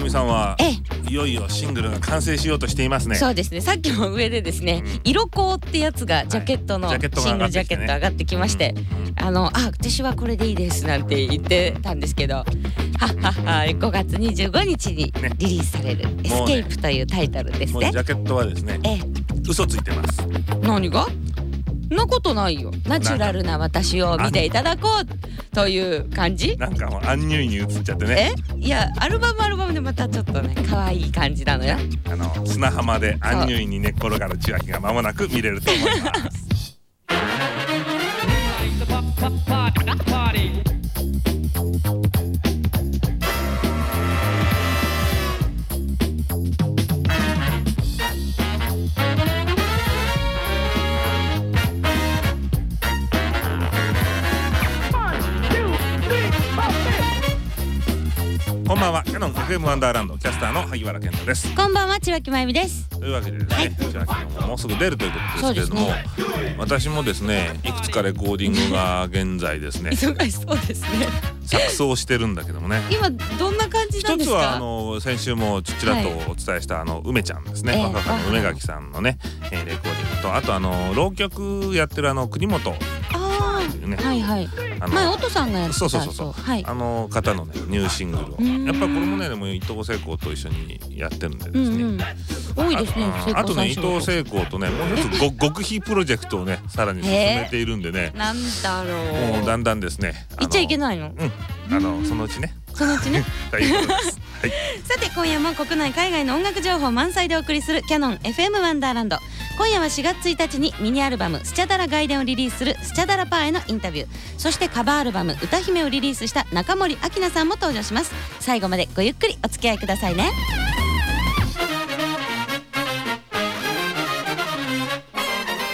美さんはいよいよシングルが完成しようとしていますね。 そうですね、さっきも上でですね、色コーってやつがジャケットの、シングルジャケット上がってきまして、私はこれでいいですなんて言ってたんですけど、はっはっは、5月25日にリリースされるエスケープというタイトルですね。 もうジャケットはですね、嘘ついてます。 何が？そんなことないよ。ナチュラルな私を見ていただこうという感じ。 なんかもうアンニュイに映っちゃってね。 いや、アルバムでまたちょっとね可愛い感じなのよ。 砂浜でアンニュイに寝っ転がる千秋が間もなく見れると思います。こんばんは、キヤノン FM ワンダーランドキャスターの萩原健人です。 こんばんは、千秋真由美です。 というわけでですね、千秋ももうすぐ出るということですけれども、私もですね、いくつかレコーディングが現在ですね忙しそうですね。 錯綜してるんだけどもね。 今どんな感じなんですか？ 一つは先週もちらっとお伝えした梅ちゃんですね、若さの梅垣さんのね、レコーディングと、あと浪曲やってる国本はいはい、前音さんがやってた、 そう方のねニューシングルを、やっぱりこれもね、でも伊藤聖子と一緒にやってるんでですね、 多いですね。 あとね、伊藤聖子とね、もう一つ極秘プロジェクトをねさらに進めているんでね、 なんだろう、 もうだんだんですね、 言っちゃいけないの？ そのうちねということです。 はい、 さて今夜も国内海外の音楽情報満載でお送りするキヤノン FM ワンダーランド。今夜は4月1日にミニアルバムスチャダラ外伝をリリースするスチャダラパーへのインタビュー、そしてカバーアルバム歌姫をリリースした中森明菜さんも登場します。最後までごゆっくりお付き合いくださいね。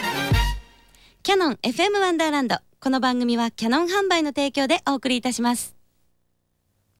キヤノン FM ワンダーランド、この番組はキヤノン販売の提供でお送りいたします。